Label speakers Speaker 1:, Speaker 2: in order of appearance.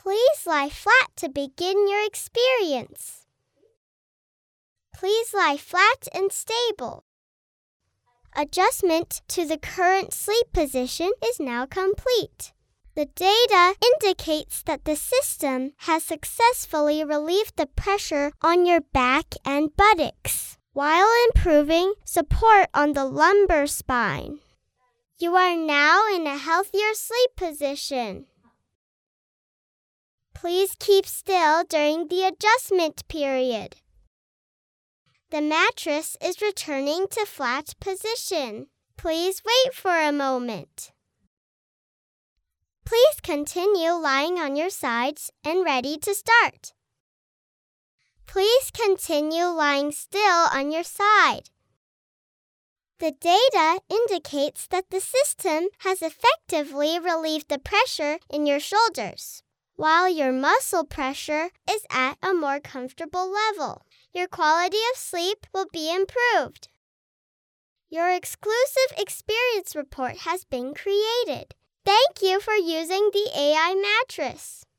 Speaker 1: Please lie flat to begin your experience. Please lie flat and stable. Adjustment to the current sleep position is now complete. The data indicates that the system has successfully relieved the pressure on your back and buttocks, while improving support on the lumbar spine. You are now in a healthier sleep position. Please keep still during the adjustment period. The mattress is returning to flat position. Please wait for a moment. Please continue lying on your sides and ready to start. Please continue lying still on your side. The data indicates that the system has effectively relieved the pressure in your shoulders, while your muscle pressure is at a more comfortable level. Your quality of sleep will be improved. Your exclusive experience report has been created. Thank you for using the AI mattress.